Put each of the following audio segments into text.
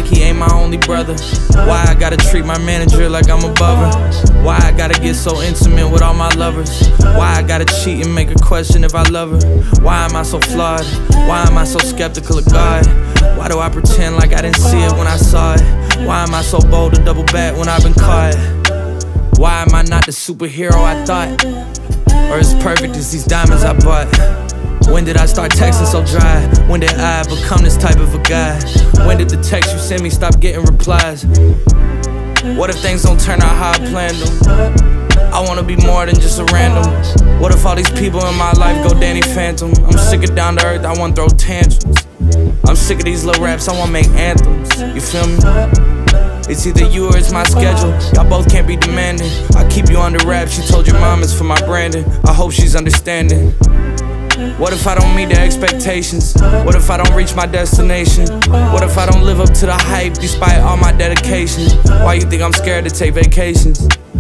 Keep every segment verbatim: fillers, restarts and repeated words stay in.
like he ain't my only brother? Why I gotta treat my manager like I'm above her? Why I gotta get so intimate with all my lovers? Why I gotta cheat and make her question if I love her? Why am I so flawed? Why am I so skeptical of God? Why do I pretend like I didn't see it when I saw it? Why am I so bold to double back when I've been caught? Why am I not the superhero I thought? Or as perfect as these diamonds I bought? When did I start texting so dry? When did I become this type of a guy? When did the text you sent me stop getting replies? What if things don't turn out how I planned them? I wanna be more than just a random. What if all these people in my life go Danny Phantom? I'm sick of down to earth, I wanna throw tantrums. I'm sick of these little raps, I wanna make anthems. You feel me? It's either you or it's my schedule. Y'all both can't be demanding. I keep you under wraps, she told your mom it's for my branding. I hope she's understanding. What if I don't meet the expectations? What if I don't reach my destination? What if I don't live up to the hype despite all my dedication? Why you think I'm scared to take vacations?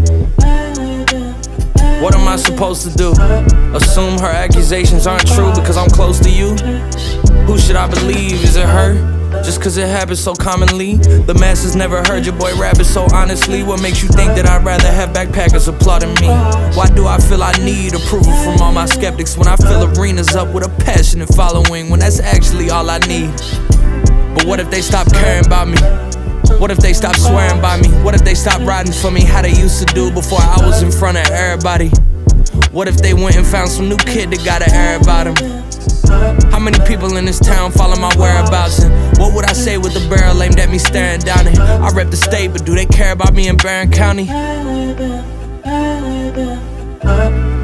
What am I supposed to do? Assume her accusations aren't true because I'm close to you? Who should I believe? Is it her? Just cause it happens so commonly. The masses never heard your boy rap it so honestly. What makes you think that I'd rather have backpackers applauding me? Why do I feel I need approval from all my skeptics when I fill arenas up with a passionate following, when that's actually all I need? But what if they stop caring about me? What if they stop swearing by me? What if they stop riding for me how they used to do before I was in front of everybody? What if they went and found some new kid that got an air about him? How many people in this town follow my whereabouts? And what would I say with the barrel aimed at me staring down it? I rep the state, but do they care about me in Barron County?